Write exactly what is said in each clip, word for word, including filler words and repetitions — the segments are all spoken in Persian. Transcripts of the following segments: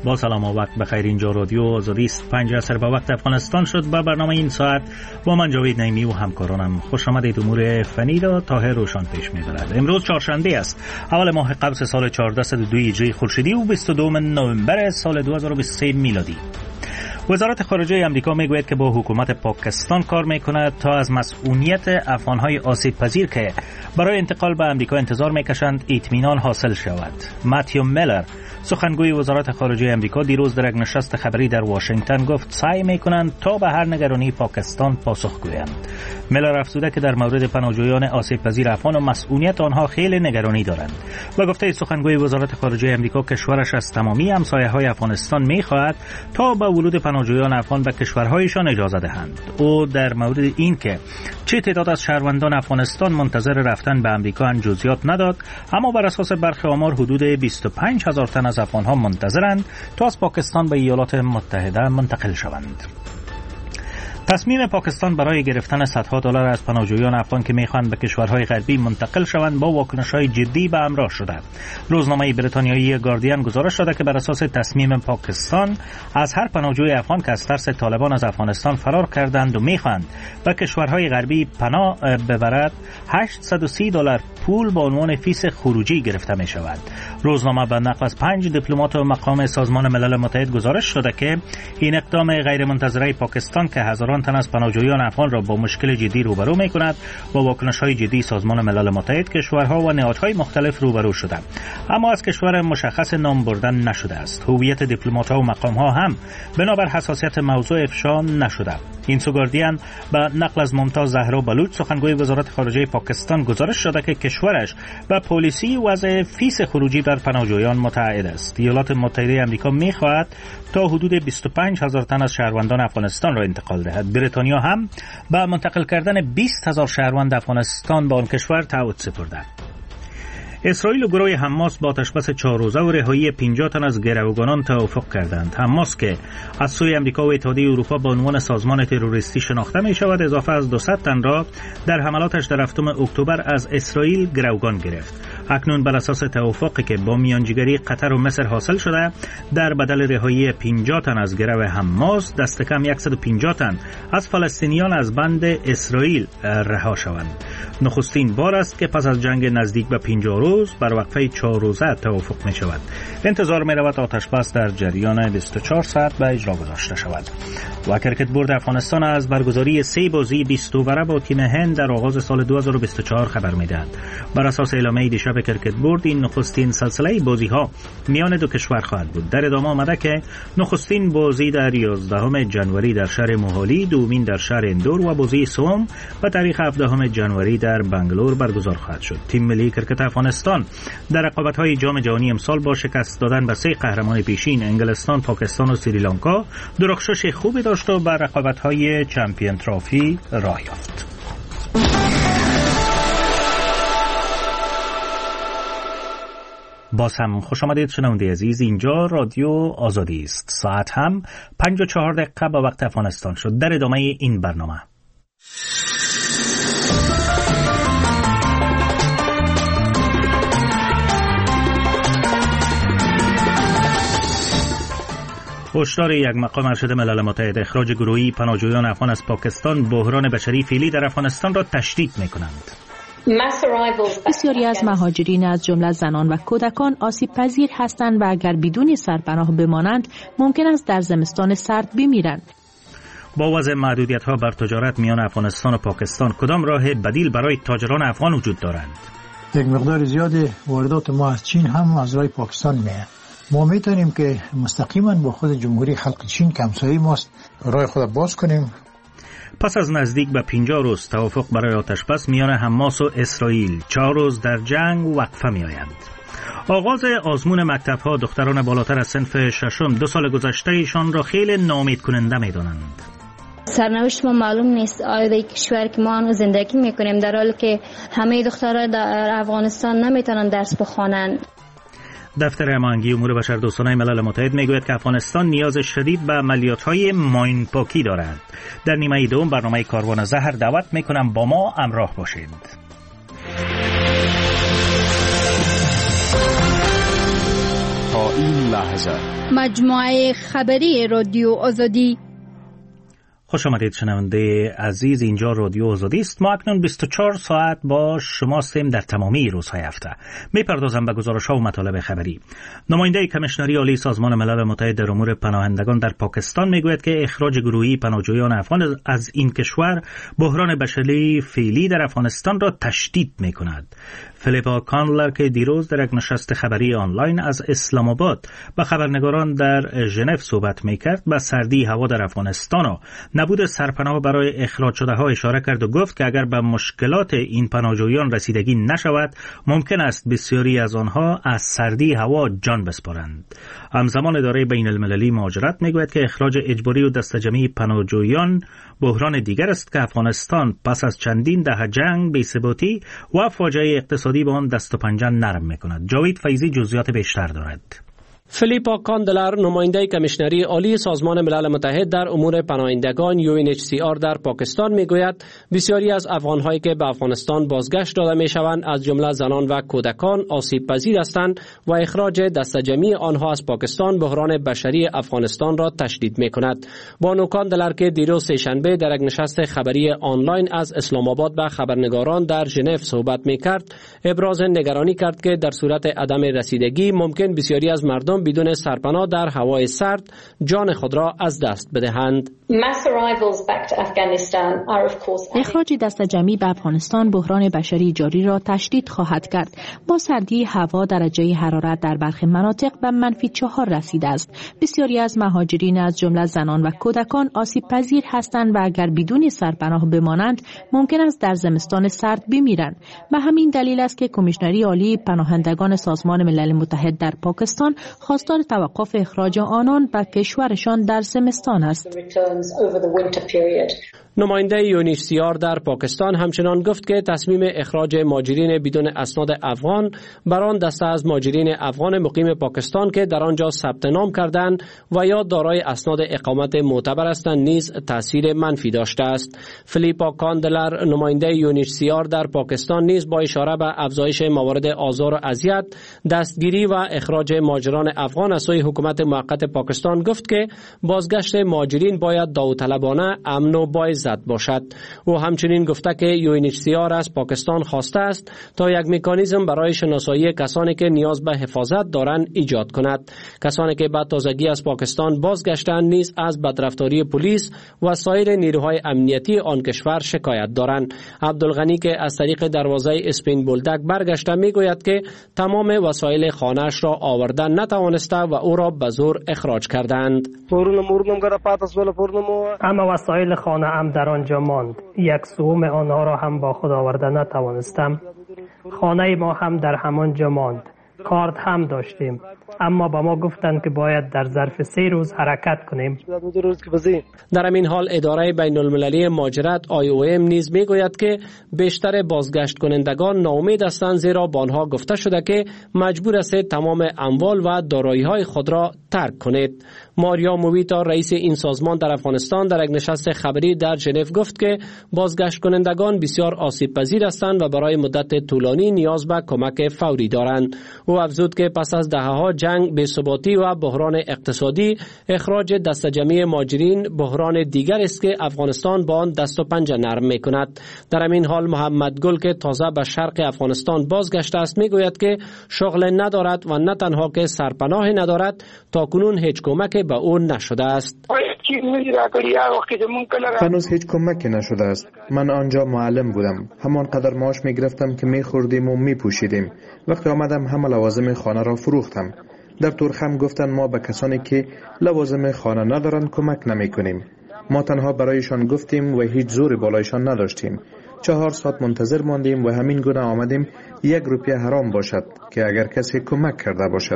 با سلام و وقت بخیر. اینجا رادیو آزادی است. پنج عصر به وقت افغانستان شد. با برنامه این ساعت با من جاوید نعیمی و همکارانم خوش آمدید. امور فنی را طاهر روشن پیش می‌برد. امروز چهارشنبه است، اول ماه قبس سال چهارده صد و دو هجری خورشیدی و بیست و دو نوامبر سال دو هزار و بیست و سه میلادی. وزارت خارجه آمریکا میگوید که با حکومت پاکستان کار میکند تا از مسئولیت افغانهای آسیب پذیر که برای انتقال به آمریکا انتظار میکشند اطمینان حاصل شود. ماتیو میلر، سخنگوی وزارت خارجه آمریکا، دیروز در یک نشست خبری در واشنگتن گفت سعی میکنند تا به هر نگرانی پاکستان پاسخ گویند. میلر افزوده که در مورد پناهجویان آسیب پذیر افغان و مسئولیت آنها خیلی نگرانی دارند و گفته سخنگوی وزارت خارجه آمریکا کشورش از تمامی همسایه‌های افغانستان میخواهد تا با ورود پناهجویان افغان به کشورهایشان اجازه دهند. او در مورد این که چه تعداد از شهروندان افغانستان منتظر رفتن به آمریکا جزئیات نداد، اما بر اساس برخی آمار حدود بیست و پنج هزار تن از افغانها منتظرند تا از پاکستان به ایالات متحده منتقل شوند. تصمیم پاکستان برای گرفتن صدها دلار از پناهجویان افغان که میخواهند به کشورهای غربی منتقل شوند با واکنش‌های جدی به همراه شده. روزنامه بریتانیایی گاردین گزارش داده که بر اساس تصمیم پاکستان از هر پناهجوی افغان که از ترس طالبان از افغانستان فرار کردند و میخواهند به کشورهای غربی پناه ببرد، هشتصد و سی دلار پول به عنوان فیس خروجی گرفته می شود. روزنامه به نقل از پنج دیپلمات و مقام سازمان ملل متحد گزارش شده که این اقدام غیرمنتظره پاکستان که هزاران تن از پناهجویان افغان را با مشکل جدی روبرو می کند، با واکنش‌های جدی سازمان ملل متحد، کشورها و نهادهای مختلف روبرو شده، اما از کشور مشخص نام بردن نشده است. هویت دیپلمات‌ها و مقام‌ها هم بنابر حساسیت موضوع افشا نشده. این سوگاردین به نقل از ممتاز زهرا بلوچ، سخنگوی وزارت خارجه پاکستان، گزارش داده که کشورش به پالیسی وضع فیس خروجی بر پناهجویان متعهد است. ایالات متحده آمریکا می‌خواهد تا حدود بیست و پنج هزار تن از شهروندان افغانستان را انتقال دهد. بریتانیا هم به منتقل کردن بیست هزار شهروند افغانستان به آن کشور تعهد سپرده. اسرائیل و گروه حماس با آتشبس چهار روزه و رهایی پنجاه تن از گروگانان توافق کردند. حماس که از سوی آمریکا و اتحادیه اروپا به عنوان سازمان تروریستی شناخته می شود، اضافه از دویست تن را در حملاتش در هفتم اکتبر از اسرائیل گروگان گرفت. اکنون بر اساس توافقی که با میانجیگری قطر و مصر حاصل شده، در بدل رهایی پنجاه تن از گروه حماس، دست کم صد و پنجاه تن از فلسطینیان از بند اسرائیل رها شوند. نخستین بار است که پس از جنگ نزدیک به پنجاه روز بر وقفه چهار روزه توافق می شود. انتظار می رود آتشبس در جریان بیست و چهار ساعت به اجرا گذاشته شود. و کرکت بورد افغانستان از برگزاری سه بازی بیست اووره با تیم هند در آغاز سال دو هزار و بیست و چهار خبر می دهد. بر اساس اعلامیه دیشب کرکت بورد، این نخستین سلسله بازی ها میان دو کشور خواهد بود. در ادامه آمده که نخستین بازی در یازدهم ژانویه در شهر موهالی، دومین در شهر اندور و بازی سوم به تاریخ هفدهم ژانویه در بنگلور برگزار خواهد شد. تیم ملی کرکت افغانستان در رقابت‌های جام جهانی امسال با شکست دادن به سه قهرمان پیشین انگلستان، پاکستان و سریلانکا درخشش خوبی داشت و بر رقابت‌های چمپیون ترافی راه یافت. باز هم خوش آمدید شنونده عزیز. اینجا رادیو آزادی است. ساعت هم پنج و چهار دقیقه به وقت افغانستان شد. در ادامه این برنامه هشدار یک مقام ارشد ملل متحد: اخراج گروهی پناهجویان افغان از پاکستان بحران بشری فعلی در افغانستان را تشدید می‌کنند. بسیاری از مهاجرین از جمله زنان و کودکان آسیب پذیر هستند و اگر بدون سرپناه بمانند ممکن است در زمستان سرد بمیرند. با وضع محدودیت‌ها بر تجارت میان افغانستان و پاکستان، کدام راه بدیل برای تاجران افغان وجود دارند؟ یک مقدار زیادی واردات ما از چین هم از راه پاکستان میاد. ما میتونیم که مستقیما با خود جمهوری خلق چین که همسایه ماست راه خود باز کنیم. پس از نزدیک به پنجاه روز توافق برای آتشبس میان حماس و اسرائیل، چهار روز در جنگ وقفه می آید. آغاز آزمون مکتب‌ها دختران بالاتر از صنف ششم دو سال گذشته ایشان را خیلی ناامید کننده می دانند. سرنوشت ما معلوم نیست. آیا در کشور که ما زندگی میکنیم در حالی که همه دخترها در افغانستان نمیتونن درس بخوانند. دفتر هماهنگی امور بشردوستانه ملل متحد میگوید که افغانستان نیاز شدید به عملیات‌های ماین پاکی دارد. در نیمه دوم برنامه کاروان زهر دعوت میکنم با ما همراه باشید. تا این لحظه مجموعه خبری رادیو آزادی. خوش آمدید شنونده عزیز، اینجا رادیو آزادی است. ما اکنون بیست و چهار ساعت با شما هستیم در تمامی روزهای هفته. میپردازم به گزارش‌ها و مطالب خبری. نماینده کمیشنری عالی سازمان ملل متحد در امور پناهندگان در پاکستان میگوید که اخراج گروهی پناهجویان افغان از این کشور بحران بشری فعلی در افغانستان را تشدید میکند. فلیپا کاندلر که دیروز در یک نشست خبری آنلاین از اسلام آباد با خبرنگاران در ژنو صحبت میکرد، به سردی هوا در افغانستان و نبود سرپناه برای اخراج شده ها اشاره کرد و گفت که اگر به مشکلات این پناهجویان رسیدگی نشود، ممکن است بسیاری از آنها از سردی هوا جان بسپارند. همزمان اداره بین المللی مهاجرت میگوید که اخراج اجباری و دسته‌جمعی پناهجویان بحران دیگر است که افغانستان پس از چندین دهه جنگ، بی‌ثباتی و فاجعه اقتصادی به آن دست و پنجه نرم میکند. جاوید فیضی جزئیات بیشتر دارد. فلیپا کاندلر، نماینده کمیشنری عالی سازمان ملل متحد در امور پناهندگان یو این اچ سی آر در پاکستان میگوید بسیاری از افغان‌هایی که به افغانستان بازگشت داده میشوند، از جمله زنان و کودکان، آسیب پذیر هستند و اخراج دسته‌جمعی آنها از پاکستان بحران بشری افغانستان را تشدید میکند. بانو کاندلر که دیروز سه‌شنبه در یک نشست خبری آنلاین از اسلام آباد با خبرنگاران در ژنو صحبت میکرد، ابراز نگرانی کرد که در صورت عدم رسیدگی ممکن بسیاری از مردم بدون سرپناه در هوای سرد جان خود را از دست بدهند. اخراج دسته‌جمعی به افغانستان بحران بشری جاری را تشدید خواهد کرد. با سردی هوا درجه حرارت در برخی مناطق به منفی چهار رسیده است. بسیاری از مهاجرین از جمله زنان و کودکان آسیب پذیر هستند و اگر بدون سرپناه بمانند ممکن است در زمستان سرد بمیرند. به همین دلیل است که کمیشنری عالی پناهندگان سازمان ملل متحد در پاکستان خواستار توقف اخراج آنان به کشورشان در زمستان است. نماینده یو این اچ سی آر در پاکستان همچنان گفت که تصمیم اخراج مهاجرین بدون اسناد افغان بر آن دسته از مهاجرین افغان مقیم پاکستان که در آنجا ثبت نام کردند و یا دارای اسناد اقامت معتبر هستند نیز تاثیر منفی داشته است. فلیپا کاندلر، نماینده یو این اچ سی آر در پاکستان، نیز با اشاره به افزایش موارد آزار و اذیت، دستگیری و اخراج مهاجران افغان از سوی حکومت موقت پاکستان گفت که بازگشت مهاجرین باید داوطلبانه، امن و باعث باشد. او همچنین گفته که یو این اچ سی آر از پاکستان خواسته است تا یک مکانیزم برای شناسایی کسانی که نیاز به حفاظت دارند ایجاد کند. کسانی که به تازگی از پاکستان بازگشتند نیز از بدرفتاری پلیس و سایر نیروهای امنیتی آن کشور شکایت دارند. عبدالغنی که از طریق دروازه اسپین بولدک برگشته میگوید که تمام وسایل خانه‌اش را آوردن نتوانسته و او را به زور اخراج کردند. اما وسایل خانه ام در آنجا ماند. یک سوم آنها را هم با خود آورده نتوانستم. خانه ما هم در همان جا ماند. کارت هم داشتیم، اما با ما گفتند که باید در ظرف سه روز حرکت کنیم. در همین حال اداره بین المللی مهاجرت آی او ام نیز میگوید که بیشتر بازگشت کنندگان ناامید هستند، زیرا با آنها گفته شده که مجبور است تمام اموال و دارایی‌های خود را ترک کنید. ماریا مویتا، رئیس این سازمان در افغانستان، در یک نشست خبری در ژنو گفت که بازگشت کنندگان بسیار آسیب پذیر هستند و برای مدت طولانی نیاز به کمک فوری دارند. او افزود که پس از دهه‌ها جنگ، بی‌ثباتی و بحران اقتصادی، اخراج دسته‌جمعی مهاجرین بحران دیگر است که افغانستان با آن دست و پنجه نرم می‌کند. در همین حال محمد گل که تازه به شرق افغانستان بازگشته است میگوید که شغل ندارد و نه تنها که سرپناه ندارد، تاکنون هیچ کمک به او نشده است. هنوز هیچ کمکی نشده است. من آنجا معلم بودم. همان قدر معاش می گرفتم که می خوردیم و می پوشیدیم. وقتی آمدم همه لوازم خانه را فروختم. در ترخم گفتن ما به کسانی که لوازم خانه ندارند کمک نمی کنیم. ما تنها برایشان گفتیم و هیچ زوری بالایشان نداشتیم. چهار ساعت منتظر ماندیم و همین گونه آمدیم یک روپیه حرام باشد که اگر کسی کمک کرده باشد.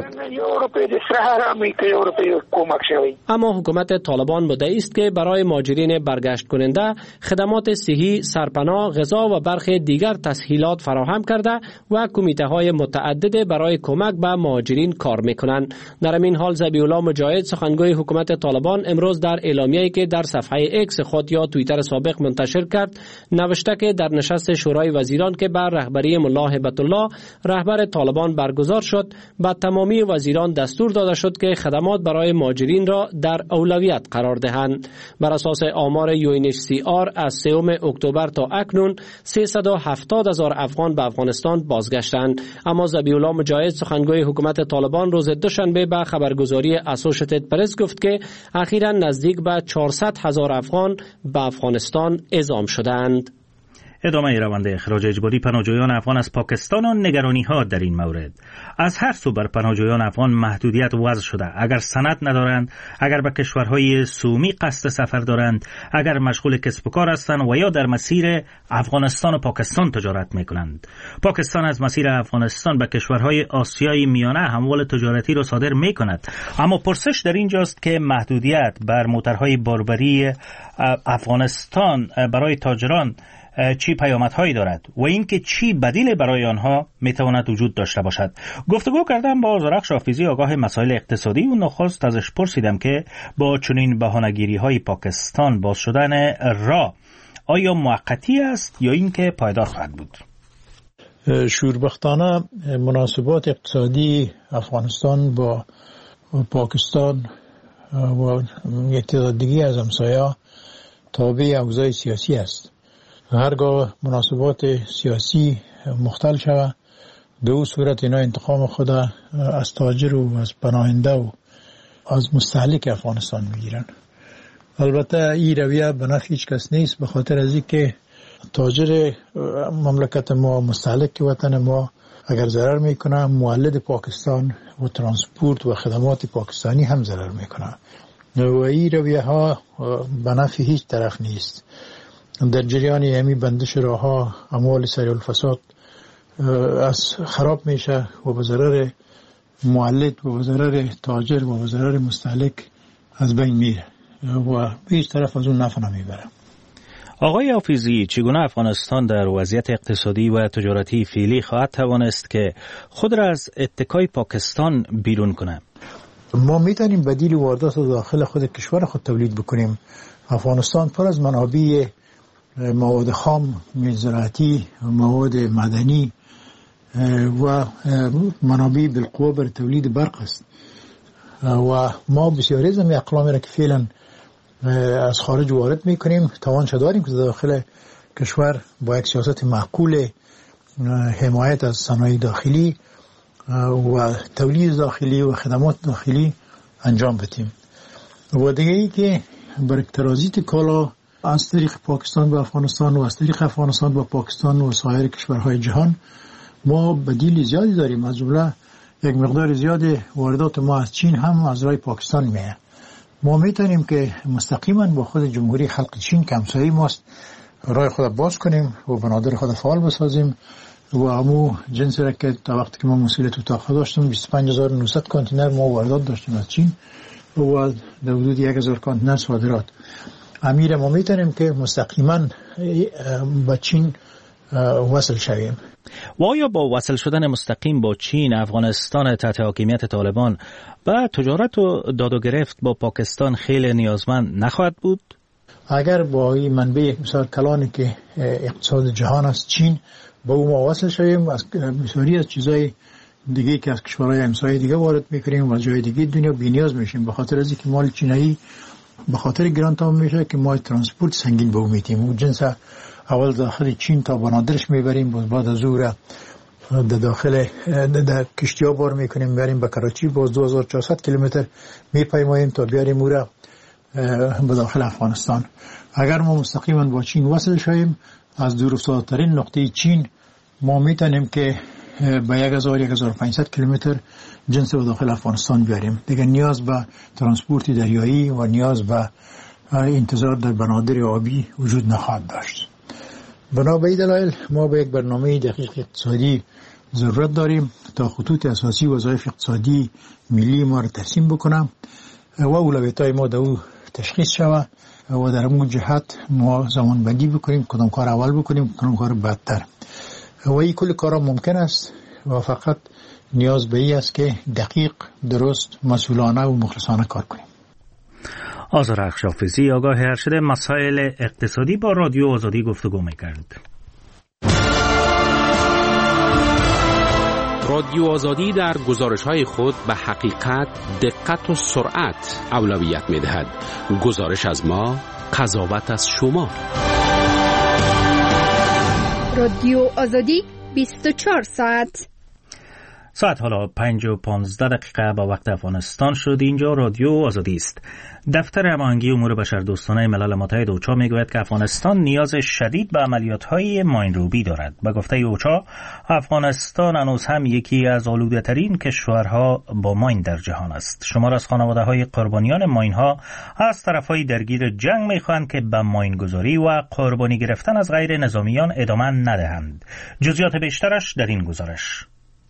اما حکومت طالبان مدعی است که برای مهاجرین برگشت کننده خدمات صحی، سرپناه، غذا و برخی دیگر تسهیلات فراهم کرده و کمیته های متعدد برای کمک به مهاجرین کار میکنند. در همین حال ذبیح الله مجاهد، سخنگوی حکومت طالبان، امروز در اعلامیه‌ای که در صفحه ایکس خود یا توییتر سابق منتشر کرد نوشته که در نشست شورای وزیران که بر رهبری ملا هیبت الله رهبر طالبان برگزار شد، به تمامی وزیران دستور داده شد که خدمات برای مهاجرین را در اولویت قرار دهند. بر اساس آمار یو ان اچ سی آر از سوم اکتبر تا اکنون سیصد و هفتاد هزار افغان به افغانستان بازگشتند، اما ذبیح الله مجاهد سخنگوی حکومت طالبان روز دوشنبه به خبرگزاری اسوسییتد پرس گفت که اخیراً نزدیک به چهارصد هزار افغان به افغانستان اعزام شدند. ادامه روند اخراج اجباری پناهجویان افغان از پاکستان و نگرانی ها در این مورد. از هر سو بر پناهجویان افغان محدودیت وضع شده. اگر سند ندارند، اگر به کشورهای سومی قصد سفر دارند، اگر مشغول کسب و کار هستند و یا در مسیر افغانستان و پاکستان تجارت میکنند. پاکستان از مسیر افغانستان به کشورهای آسیای میانه اموال تجارتی را صادر میکند. اما پرسش در اینجاست که محدودیت بر موترهای باربری افغانستان برای تاجران چی پیامدهایی دارد و اینکه چی بدیل برای آنها میتواند وجود داشته باشد. گفتگو کردم با زرخش حافظی، آگاه مسائل اقتصادی، و نخست ازش پرسیدم که با چنین بهانه‌گیری های پاکستان باز شدن راه آیا موقتی است یا اینکه پایدار خواهد بود؟ شوربختانه مناسبات اقتصادی افغانستان با پاکستان و یک تعداد دیگه از همسایه‌ها تابع اوضاع سیاسی است. هرگاه مناسبات سیاسی مختل شود، در او صورت اینا انتقام خود از تاجر و از پناهنده و از مستهلک افغانستان میگیرن. البته این رویه به نفع هیچ کس نیست، به خاطر از اینکه تاجر مملکت ما، مستهلک وطن ما اگر ضرر میکنه، مولد پاکستان و ترانسپورت و خدمات پاکستانی هم ضرر میکنه و این رویه ها به نفع هیچ طرف نیست. در جریان همی بندش راه ها اموال سریع الفساد از خراب میشه و به ضرر مولد و به ضرر تاجر و به ضرر مستهلک از بین میره و به هیچ طرف از اون نفع نمیبره. آقای حافظی، چگونه افغانستان در وضعیت اقتصادی و تجارتی فعلی خواهد توانست که خود را از اتکای پاکستان بیرون کنه؟ ما میتونیم بدیل واردات داخل خود کشور خود تولید بکنیم. افغانستان پر از منابع مواد خام، زراعتی، مواد معدنی و منابع بالقوه بر تولید برق است و ما بسیاری از اقلامی را که فعلا از خارج وارد میکنیم توانش داریم که داخل کشور با یک سیاست معقول حمایت از صنایع داخلی و تولید داخلی و خدمات داخلی انجام بدیم. و دیگه ای که بر ترانزیت کالا از طریق پاکستان به افغانستان و از طریق افغانستان به پاکستان و سایر کشورهای جهان ما بدیل زیادی داریم. از جمله یک مقدار زیاد واردات ما از چین هم از راه پاکستان میاد. ما میتونیم که مستقیما با خود جمهوری خلق چین که همسایه ماست راه خود باز کنیم و بنادر خود فعال بسازیم و همو جنسی را که تا وقتی که ما مسئولیت اتاق داشتیم بیست و پنج هزار و نهصد کانتینر ما واردات داشتیم از چین و در حدود یک هزار کانتینر صادرات. امیر ما میتونیم که مستقیما با چین وصل شویم. و آیا با وصل شدن مستقیم با چین افغانستان تحت حاکمیت طالبان و تجارت و داد و گرفت با پاکستان خیلی نیازمند نخواهد بود؟ اگر با این منبع مثال کلانی که اقتصاد جهان است چین با او ما وصل شویم، از بسیاری از چیزای دیگه که از کشورهای همسایه دیگه وارد میکنیم و جای دیگه دنیا بی‌نیاز میشیم، به خاطر از اینکه مال چینایی به خاطر گران تمام میشه که ما ترانسپورت سنگین به او میتیم و جنس اول داخل چین تا بنادرش میبریم، بعد از او را در داخل در کشتی ها بار میکنیم میبریم به کراچی، باز دو هزار و چهارصد کیلومتر میپیماییم تا بیاریم او را به داخل افغانستان. اگر ما مستقیما با چین وصل شویم، از دور افتاده‌ترین نقطه چین ما میتونیم که به یک هزار یک هزار و پانصد کیلومتر جنس به داخل افغانستان بیاریم. دیگه نیاز به ترانسپورت دریایی و نیاز به انتظار در بنادر آبی وجود نخواهد داشت. بنا به این دلایل ما به یک برنامه دقیق اقتصادی ضرورت داریم تا خطوط اساسی وظایف اقتصادی ملی ما را ترسیم بکنم و اولویت‌های ما در او تشخیص شود و در اون جهت ما زمان بندی بکنیم، کدام کار اول بکنیم، کدام کار بعدتر. و این کل کارا ممکن است و فقط نیاز به این است که دقیق، درست، مسئولانه و مخلصانه کار کنیم. آذر حافظی، آگاه ارشد مسائل اقتصادی با رادیو آزادی گفتگو می‌کرد. رادیو آزادی در گزارش‌های خود به حقیقت، دقت و سرعت اولویت می‌دهد. گزارش از ما، قضاوت از شما. رادیو آزادی بیست و چهار ساعت. ساعت حالا پنج و پانزده دقیقه با وقت افغانستان شد. اینجا رادیو آزادی است. دفتر هماهنگی امور بشردوستانه ملل متحد اوچا میگوید که افغانستان نیاز شدید به عملیات‌های ماینروبی دارد. به گفته اوچا، افغانستان هنوز هم یکی از آلوده‌ترین کشورها با ماین در جهان است. شمار از خانواده‌های قربانیان ماین‌ها از طرف‌های درگیر جنگ می‌خواهند که به ماین‌گذاری و قربانی گرفتن از غیر نظامیان ادامه ندهند. جزئیات بیشترش در این گزارش.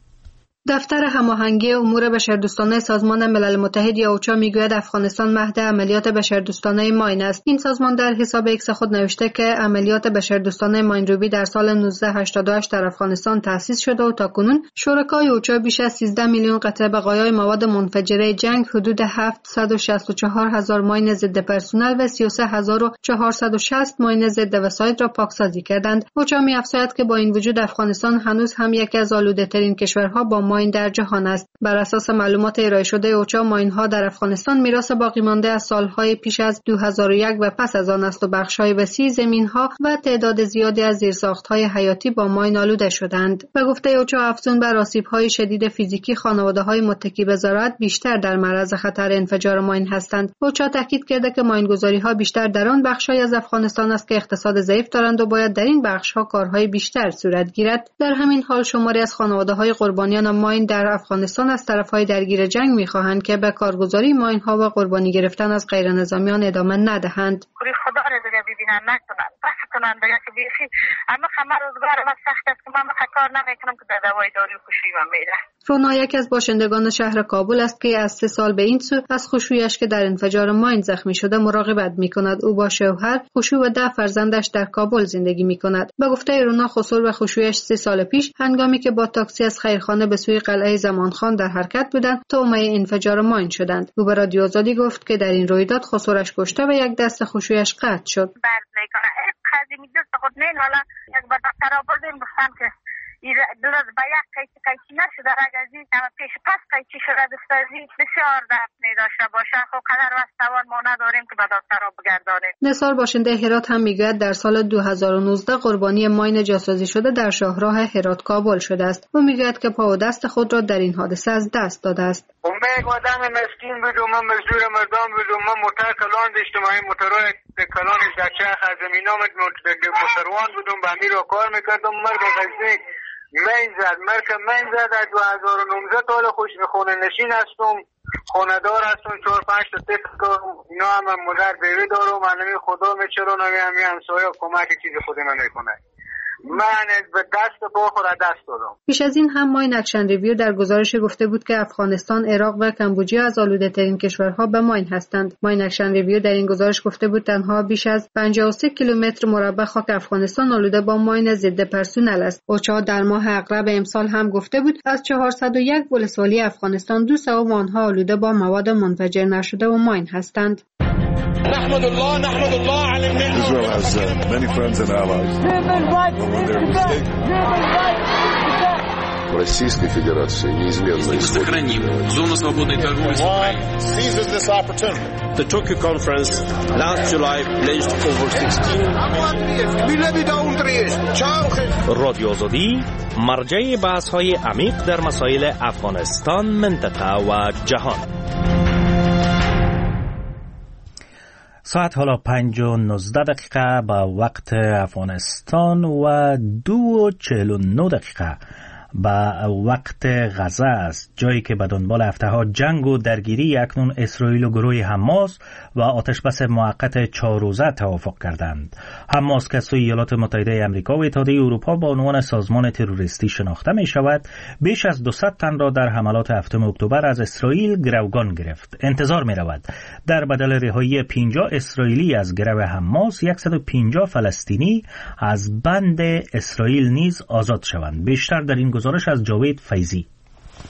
دفتر هماهنگی امور بشردوستانه سازمان ملل متحد یا اوچا میگوید افغانستان مهد عملیات بشردوستانه ماین است. این سازمان در حساب ایکس خود نوشته که عملیات بشردوستانه ماینروبی در سال نوزده هشتاد و هشت در افغانستان تأسیس شده و تاکنون شرکای اوچا بیش از سیزده میلیون قطعه بقایای مواد منفجره جنگ، حدود هفتصد و شصت و چهار هزار ماین ضد پرسنل و سی و سه هزار و چهارصد و شصت ماین ضد وسایل را پاکسازی کردند. اوچا می‌افزاید که با این وجود افغانستان هنوز هم یکی از آلوده‌ترین کشورها با ماین در جهان است. بر اساس معلومات ارائه شده اوچا، ماین‌ها در افغانستان میراث باقی مانده از سالهای پیش از دو هزار و یک و پس از آن است و بخش‌های وسیع زمین‌ها و تعداد زیادی از زیرساخت‌های حیاتی با ماین آلوده شدند. به گفته اوچا، افزون بر آسیب‌های شدید فیزیکی، خانواده‌های متکی به زراعت بیشتر در معرض خطر انفجار ماین هستند. اوچا تاکید کرده که ماین‌گذاری‌ها بیشتر در آن بخش‌های از افغانستان است که اقتصاد ضعیف دارند و باید در این بخش‌ها کارهای بیشتر صورت گیرد. در همین حال شماری از خانواده‌های قربانیان ماین در افغانستان از طرف‌های درگیر جنگ می‌خواهند که به کارگزاری ماین‌ها و قربانی گرفتن از غیر نظامیان ادامه ندهند. خدا را دیگه ببینن نکنن بس کنن دیگه که بیخی اما همه روزگار ما سخت است که من بخواه کار نمیکنم که در دوای داری خوشی من میره. رونا یک از باشندگان شهر کابل است که از سه سال به این سو از خشویش که در انفجار ماین زخمی شده مراقبت می‌کند. او با شوهر، خشوع و ده فرزندش در کابل زندگی می‌کند. به گفته رونا، خسرو و خشویش سه سال پیش هنگامی که با تاکسی از خیرخانه به سوی قلعه زمانخان در حرکت بودند تومه انفجار ماین شدند. او به رادیو آزادی گفت که در این رویداد خسروش کشته و یک دست خشویش قطع شد. بعد میکنه قضیه دست خود نه حالا یک با دکتر آوردیم گفتم که این درست با یک قیچی قیچی نشده رگزی اما پیش پس قیچی شده دستازی بسیار درد میداشته باشه. خب قدر وستوان ما نداریم که به دکتر را بگردانیم. نثار باشنده هرات هم میگوید در سال دو هزار و نوزده قربانی ماین جاسازی شده در شاهراه هرات کابل شده است. او میگوید که پا و دست خود را در این حادثه از دست داده است. من آدم مسکین بودم، من مزدور مردم بودم، من موتر کلان داشتم، این موترهای کلانش در چرخ از زمین آمد، موتروان بودم، به امیر را کار میکردم. مرگ غزنی من زد مرک من زد از دو هزار و نوزده تا خوش خونه نشین هستم، خونه دار هستم، چهار پنج تا طفل دارم. اینا هم مادر بیوی دارم. من نمی خدا میچرون و همی همسایه کمک چیزی خود من میکنه. من به دست با خود دست دادم. پیش از این هم ماین اکشن ریویو در گزارش گفته بود که افغانستان، عراق و کمبوجیا از آلوده ترین کشورها به ماین هستند. ماین اکشن ریویو در این گزارش گفته بود تنها بیش از پنجاه و سه کیلومتر مربع خاک افغانستان آلوده با ماین ضد پرسنل است. اوچا در ماه اغرب امسال هم گفته بود از چهارصد و یک ولسوالی افغانستان دو سوم آنها آلوده با مواد منفجر نشده و ماین هستند. نحمد الله نحمد الله على النعمة. Israel has uh, many friends and allies. Российской Федерации неизменно сохраним зону свободной торговли с Украиной. Seizes this opportunity. The Tokyo conference last July pledged over sixteen. رادیو آزادی مرجع بحث‌های عمیق در مسائل افغانستان، منطقه و جهان. ساعت حالا پنج و نوزده دقیقه با وقت افغانستان و دو و چهل و نو دقیقه با وقت غزه است، جایی که به دنبال هفته ها جنگ و درگیری اکنون اسرائیل و گروه حماس و آتشبس موقت چهار روزه توافق کردند. حماس که سوی ایالات متحده آمریکا و اتحادیه اروپا با عنوان سازمان تروریستی شناخته می شود، بیش از دویست تن را در حملات هفتم اکتبر از اسرائیل گروگان گرفت. انتظار می رود در بدل رهایی پنجاه اسرائیلی از گرو حماس، صد و پنجاه فلسطینی از بند اسرائیل نیز آزاد شوند. بیشتر در این گزارش از جاوید فیضی.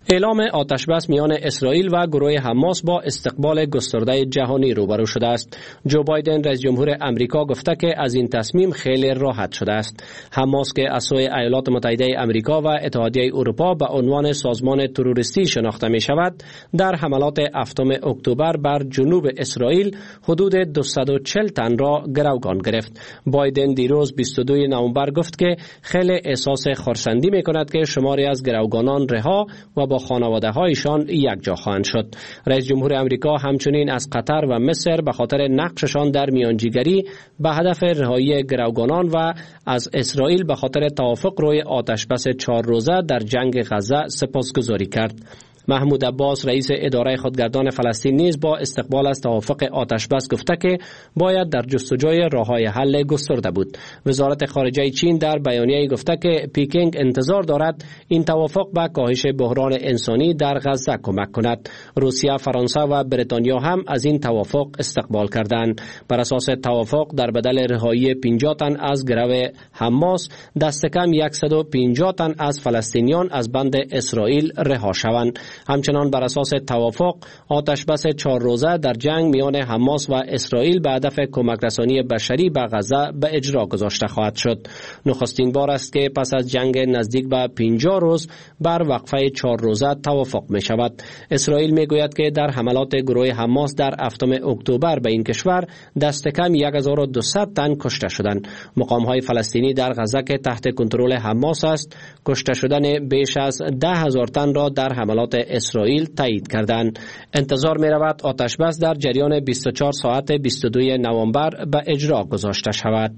اعلام آتشبس میان اسرائیل و گروه حماس با استقبال گسترده جهانی روبرو شده است. جو بایدن رئیس جمهور امریکا گفته که از این تصمیم خیلی راحت شده است. حماس که از سوی ایالات متحده امریکا و اتحادیه اروپا به عنوان سازمان تروریستی شناخته می شود، در حملات هفتم اکتبر بر جنوب اسرائیل حدود دویست و چهل تن را گروگان گرفت. بایدن دیروز بیست و دوم نوامبر گفت که خیلی احساس خرسندی می کند که شماری از گروگانان رها و با خانواده هایشان یک جا خواهند شد. رئیس جمهور امریکا همچنین از قطر و مصر به خاطر نقششان در میانجیگری به هدف رهایی گروگانان و از اسرائیل به خاطر توافق روی آتشبس چهار روزه در جنگ غزه سپاسگزاری کرد. محمود عباس رئیس اداره خودگردان فلسطین نیز با استقبال از توافق آتشبس گفته که باید در جستجوی راه‌های حل گسترده بود. وزارت خارجه چین در بیانیه گفته که پکینگ انتظار دارد این توافق به کاهش بحران انسانی در غزه کمک کند. روسیه، فرانسه و بریتانیا هم از این توافق استقبال کردند. بر اساس توافق در بدل رهایی پنجاه تن از گروه حماس، دست کم صد و پنجاه تن از فلسطینیان از بند اسرائیل رها شوند. همچنان بر اساس توافق آتشبس چهار روزه در جنگ میان حماس و اسرائیل به هدف کمک رسانی بشری به غزه به اجرا گذاشته خواهد شد. نخستین بار است که پس از جنگ نزدیک به پنجاه روز بر وقفه چهار روزه توافق می شود. اسرائیل می گوید که در حملات گروه حماس در هفتم اکتبر به این کشور دست کم هزار و دویست تن کشته شدند. مقام های فلسطینی در غزه که تحت کنترل حماس است، کشته شدن بیش از ده هزار تن را در حملات اسرائیل تایید کردند. انتظار می رود آتشبس در جریان بیست و چهار ساعت بیست و دوم نوامبر به اجرا گذاشته شود.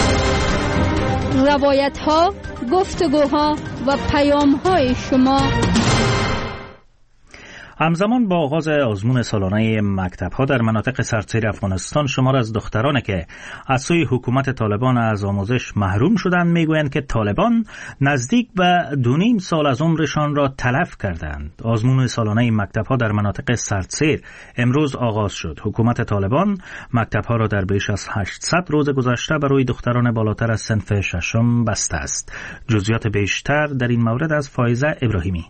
روایت ها، گفتگوها و پیام های شما. همزمان با آغاز آزمون سالانه مکتب‌ها در مناطق سرتسیر افغانستان، شمار از دخترانی که از سوی حکومت طالبان از آموزش محروم شدند میگویند که طالبان نزدیک به دو نیم سال از عمرشان را تلف کردند. آزمون سالانه مکتب‌ها در مناطق سرتسیر امروز آغاز شد. حکومت طالبان مکتب‌ها را در بیش از هشتصد روز گذشته برای دختران بالاتر از صنف ششم بسته است. جزئیات بیشتر در این مورد از فایزه ابراهیمی.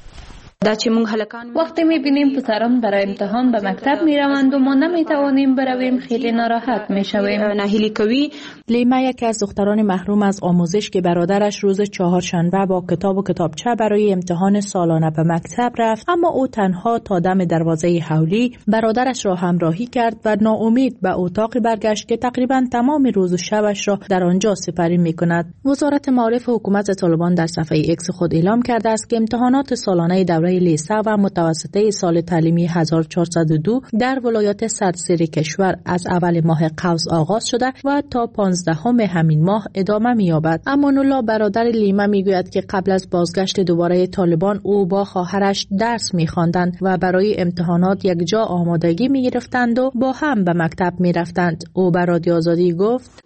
وقتی می‌بینیم پسران برای امتحان به مکتب می‌روند و ما نمی‌توانیم برویم، خیلی ناراحت می‌شویم. ناهیلی کوی لیما یکی از دختران محروم از آموزش که برادرش روز چهارشنبه با کتاب و کتابچه برای امتحان سالانه به مکتب رفت، اما او تنها تا دم دروازه حولی برادرش را همراهی کرد و ناامید به اتاقی برگشت که تقریباً تمام روز و شبش را در آنجا سپری می‌کند. وزارت معارف حکومت طالبان در صفحه ایکس خود اعلام کرده است که امتحانات سالانه دوره لیسه و متوسطه سال تعلیمی هزار و چهارصد و دو در ولایات سرتسیر کشور از اول ماه قوس آغاز شده و تا پانزدهم همین ماه ادامه می‌یابد. امان الله برادر لیما میگوید که قبل از بازگشت دوباره طالبان او با خواهرش درس می‌خواندند و برای امتحانات یک جا آمادگی می‌گرفتند و با هم به مکتب می‌رفتند. او به رادیو آزادی گفت: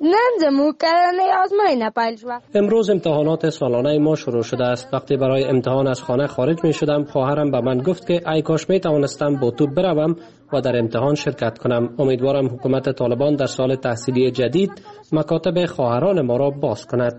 امروز امتحانات سالانه ما شروع شده است. وقتی برای امتحان از خانه خارج می‌شدم، خواهرم به من گفت که ای کاش می توانستم با تو بروم و در امتحان شرکت کنم. امیدوارم حکومت طالبان در سال تحصیلی جدید مکاتب خواهران ما را باز کند.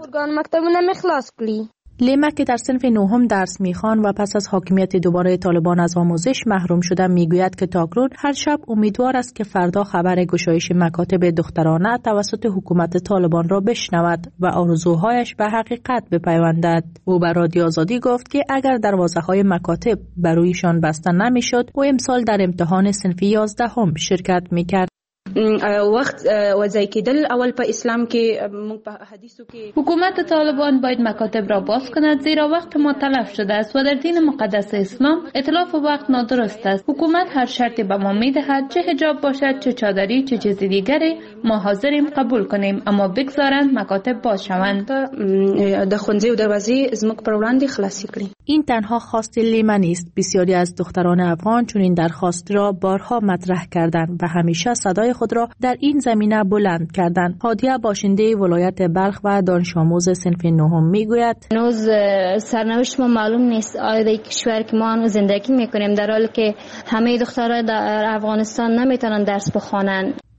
لیما که در صنف نهم درس میخوان و پس از حاکمیت دوباره طالبان از آموزش محروم شدن میگوید که تاکنون هر شب امیدوار است که فردا خبر گشایش مکاتب دخترانه توسط حکومت طالبان را بشنود و آرزوهایش به حقیقت بپیوندد. او به رادیو آزادی گفت که اگر دروازه‌های مکاتب برویشان بسته نمیشد، او امسال در امتحان صنف یازدهم شرکت میکرد. وخت وضعی کېدل اول په اسلام کې موږ په حدیثو کې حکومت طالبان باید مکاتب را باز کند، زیرا وقت ما تلف شده است و در دین مقدس اسلام اتلاف وقت نادرست است. حکومت هر شرطی به ما میدهد، چه حجاب باشد، چه چادری، چه چیز دیگری، ما حاضریم قبول کنیم، اما بگذارند مکاتب باز شوند. د ښوونځي او دروازې زموږ پر وړاندې خلاصې کړي. این تنها خواست لیما نیست. بسیاری از دختران افغان چون این درخواست را بارها مطرح کردند و همیشه صدای خود را در این زمینه بلند کردند. هادیه باشنده ولایت بلخ و دانش آموز صنف نهم میگوید: هنوز سرنوشت ما معلوم نیست. آیا در کشور که ما زندگی میکنیم در حالی که همه دخترها در افغانستان نمیتونن درس بخوانند.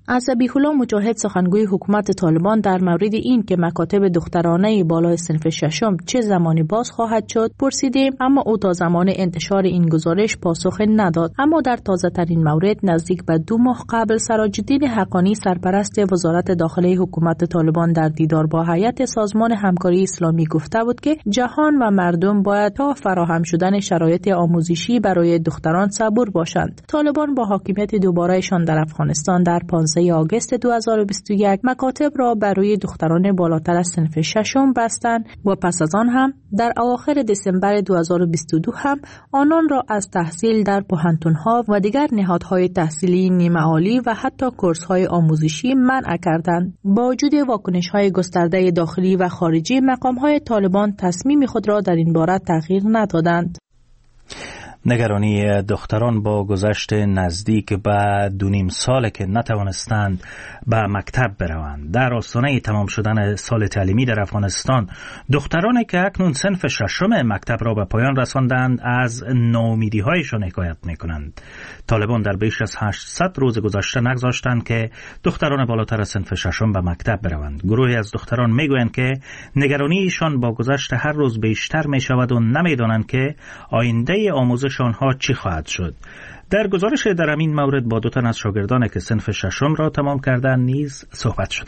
از ذبیح الله مجاهد سخنگوی حکومت طالبان در مورد این که مکاتب دخترانه بالای صنف ششم چه زمانی باز خواهد شد پرسیدیم، اما او تا زمان انتشار این گزارش پاسخ نداد. اما در تازه ترین مورد نزدیک به دو ماه قبل سراج‌الدین حقانی سرپرست وزارت داخله حکومت طالبان در دیدار با هیئت سازمان همکاری اسلامی گفته بود که جهان و مردم باید تا فراهم شدن شرایط آموزشی برای دختران صبور باشند. طالبان با حاکمیت دوبارهشان در افغانستان در پانزده آگوست دو هزار و بیست و یک مکاتب را برای دختران بالاتر از صنف ششم بستند و پس از آن هم در اواخر دسامبر دو هزار و بیست و دو هم آنان را از تحصیل در پوهنتون‌ها و دیگر نهادهای تحصیلی نیمه عالی و حتی کورس‌های آموزشی منع کردند. با وجود واکنش‌های گسترده داخلی و خارجی، مقام‌های طالبان تصمیم خود را در این باره تغییر ندادند. نگرانی دختران با گذشت نزدیک به دو نیم سال که نتوانستند به مکتب بروند. در آستانه تمام شدن سال تعلیمی در افغانستان، دخترانی که اکنون صنف ششم مکتب را به پایان رساندند از ناامیدی‌هایشان حکایت می‌کنند. طالبان در بیش از هشتصد روز گذشته نگذاشتند که دختران بالاتر از صنف ششم به مکتب بروند. گروهی از دختران میگویند که نگرانیشان با گذشت هر روز بیشتر می‌شود و نمی‌دانند که آینده آموزش آنها چی خواهد شد. در گزارش در همین مورد با دو تن از شاگردان که صنف ششم را تمام کردند نیز صحبت شده.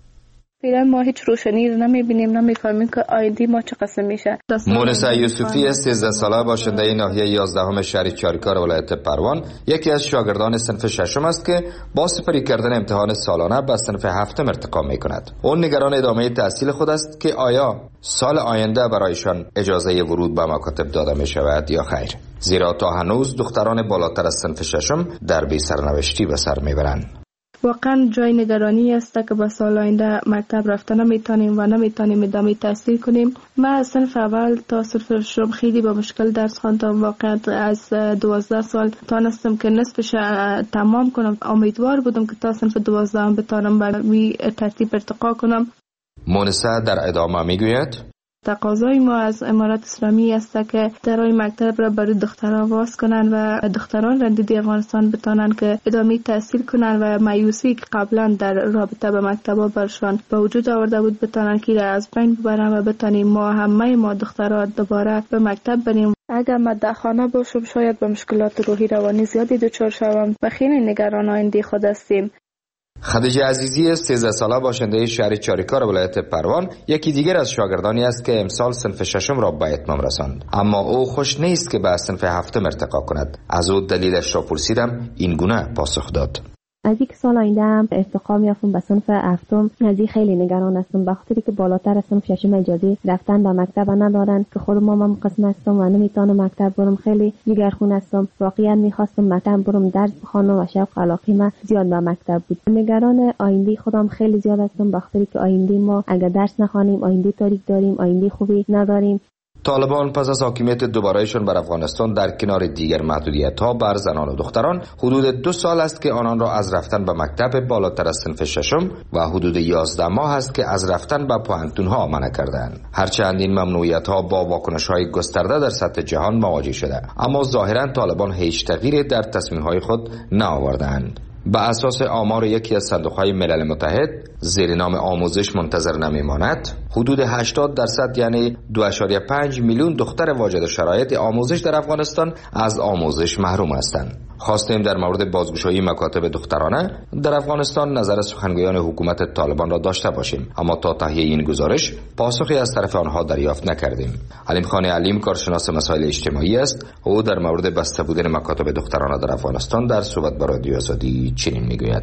فعلا ما هیچ روشنی رو نمیبینیم، نمیفهمیم که آینده ما چه قسم میشه. مونسا یوسفی سیزده ساله باشنده ناحیه یازدهم شهر چاریکار ولایت پروان یکی از شاگردان صنف ششم است که با سپری کردن امتحان سالانه به صنف هفتم ارتقا میکند. اون نگران ادامه تحصیل خود است که آیا سال آینده برایشان اجازه ورود به مکاتب داده می شود یا خیر، زیرا تا هنوز دختران بالاتر از صنف ششم در بی سرنوشتی به سر میبرند. واقعا جای نگرانی است که با سال آینده مکتب رفته نمیتونیم و نمیتونیم ادامه تحصیل کنیم. من از صنف اول تا صنف ششم خیلی با مشکل درس خواندم. واقعا از دوازده سال تانستم که نصفش تمام کنم. امیدوار بودم که تا صنف دوازده بتونم به ترتیب ارتقا کنم. مونسا در ادامه میگوید تقاضای ما از امارات اسلامی است که درای مکتب را برای دختران باز کنند و دختران رندید افغانستان بتانن که ادامه تحصیل کنند و مایوسی که قبلا در رابطه به مکتبا برشان به وجود آورده بود بتانن که از بین ببرن و بتانیم ما همه ما دختران دوباره به مکتب بریم. اگر مدرسه‌خانه باشم شاید به مشکلات روحی روانی زیادی دچار شوم و خیلی نگران آینده خود هستیم. خدیجه عزیزی سیزده ساله باشنده شهر چاریکار ولایت پروان یکی دیگر از شاگردانی است که امسال صنف ششم را به اتمام رساند، اما او خوش نیست که به صنف هفتم ارتقا کند. از او دلیلش را پرسیدم، این گونه پاسخ داد: از یک سال آینده هم ارتقا میافتم به صنف هفتم، از این خیلی نگران هستم، به خاطری که بالاتر از صنف ششم اجازه رفتن به مکتب ندارن که خود ما هم قسم هستم و نمیتونم مکتب برم. خیلی جگرخون هستم، واقعا میخواستم مکتب برم درس بخوانم و شوق علاقه من زیاد به مکتب بود. نگران آینده خودم خیلی زیاد هستم، به خاطری که آینده ما اگر درس نخوانیم آینده تاریک داریم، آینده خوبی نداریم. طالبان پس از حاکمیت دوبارهشان بر افغانستان در کنار دیگر محدودیت‌ها بر زنان و دختران حدود دو سال است که آنان را از رفتن به مکتب بالاتر از صنف ششم و حدود یازده ماه است که از رفتن به پوهنتون‌ها منع کردند. هرچند این ممنوعیت‌ها با واکنش‌های گسترده در سطح جهان مواجه شده، اما ظاهراً طالبان هیچ تغییری در تصمیم‌های خود نآوردند. به اساس آمار یکی از صندوق‌های ملل متحد زیر نام آموزش منتظر نمیماند، حدود هشتاد درصد یعنی دو ممیز پنج میلیون دختر واجد شرایط آموزش در افغانستان از آموزش محروم هستند. خواستیم در مورد بازگشایی مکاتب دخترانه در افغانستان نظر سخنگویان حکومت طالبان را داشته باشیم، اما تا تهیه این گزارش پاسخی از طرف آنها دریافت نکردیم. علیم خان علیم کارشناس مسائل اجتماعی است. او در مورد بسته بودن مکاتب دخترانه در افغانستان در صحبت با رادیو آزادی چنین میگوید: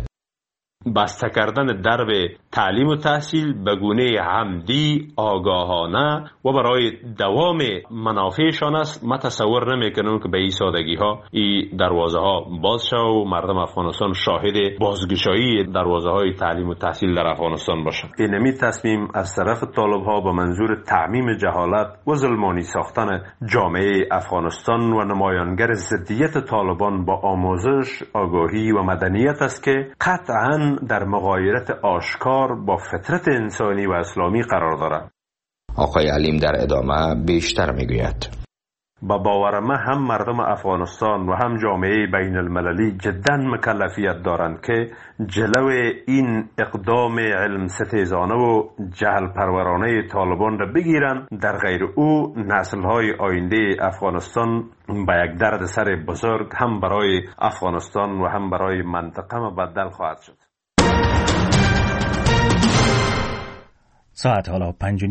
بسته کردن درب تعلیم و تحصیل به گونه عمدی، آگاهانه و برای دوام منافعشان است. من تصور نمیکنم که به این سادگی ها این دروازه ها باز شود و مردم افغانستان شاهد بازگشایی دروازه های تعلیم و تحصیل در افغانستان باشند. اینمی تصمیم از طرف طالب ها به منظور تعمیم جهالت و ظلمانی ساختن جامعه افغانستان و نمایانگر ضدیت طالبان با آموزش، آگاهی و مدنیت است که قطعاً در مغایرت آشکار با فطرت انسانی و اسلامی قرار دارد. آقای علیم در ادامه بیشتر میگوید: با باور من هم مردم افغانستان و هم جامعه بین المللی جدا مکلفیت دارند که جلو این اقدام علم ستیزانه و جهل پرورانه طالبان را بگیرند. در غیر او نسل‌های آینده افغانستان با یک درد سر بزرگ هم برای افغانستان و هم برای منطقه مبدل خواهد شد. ساعت حالا پنج